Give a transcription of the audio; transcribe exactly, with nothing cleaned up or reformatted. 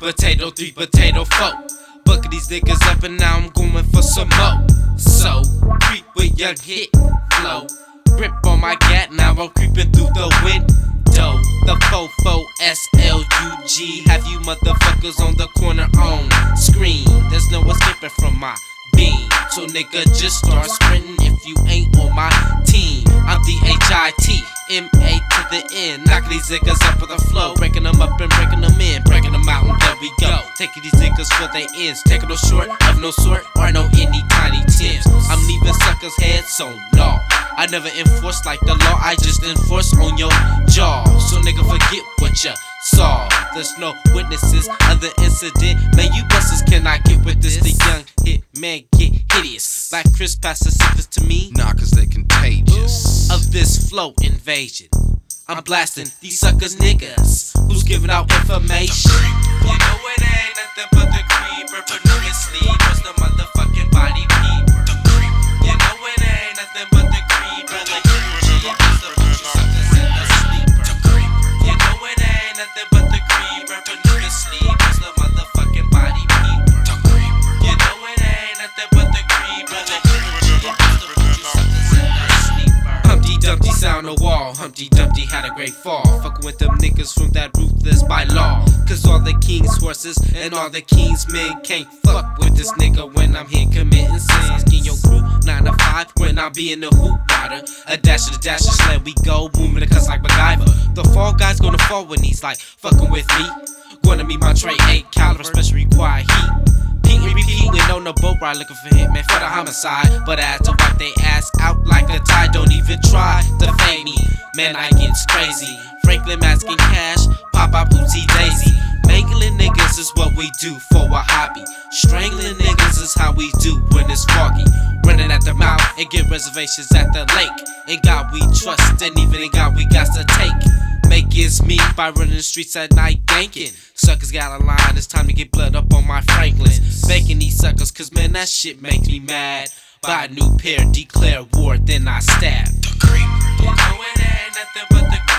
potato, three potato, four. Bucket these niggas up and now I'm going for some more. So, creep with your hit flow. Grip on my gat, now I'm creeping through the window. The Fofo S L U G, have you motherfuckers on the corner on screen. There's no escaping from my beam, so nigga just start sprinting if you ain't on my team. I'm D H I T M A to the end, knocking these niggas up with the flow, breaking them up and breaking them in, breaking them out and there we go. Taking these niggas for their ends, taking no short of no sort or no any tiny Tims. I'm leaving suckers' heads, so no, I never enforce like the law, I just enforce on your jaw. So nigga forget what you saw. There's no witnesses of the incident. Man, you busters cannot get with this. The young hit man get hideous. Like Chris pass the secrets to me. Nah, cause they contagious. Of this flow invasion, I'm blasting these suckers niggas who's giving out information. You know it ain't nothing but the creeper, but no sleep was the motherfucking body peeper. You know it ain't nothing but the creeper, the G was the butcher suckers in the sleeper. You know it ain't nothing but the creeper, but no sleep was the motherfucking body peeper. You know it ain't nothing but the creeper, the G was the butcher suckers in the sleeper. Humpty Dumpty sound the wall, Humpty Dumpty had a great fall. Fucking with them niggas from that ruthless by law. Cause all the king's horses and all the king's men can't fuck with this nigga when I'm here committing sins. King your crew, nine to five, when I be in the hoop rider. A dash of the dash, just let we go, moving the cuss like MacGyver. The fall guy's gonna fall when he's like fucking with me. Gonna be my tray eight caliber, special require heat. Pete repeat when on the boat ride looking for hitman for the homicide. But I had to wipe they ass out like a tide. Don't even try to fade me, man, I gets crazy. Franklin masking cash, pop up oopsie daisy. Mangling niggas is what we do for a hobby. Strangling niggas is how we do when it's foggy. Running at the mouth and get reservations at the lake. In God we trust and even in God we got to take. Make ends meet by running the streets at night ganking. Suckers got a line, it's time to get blood up on my Franklins. Faking these suckers cause man that shit makes me mad. Buy a new pair, declare war, then I stab. The creeper. You know it ain't nothing but the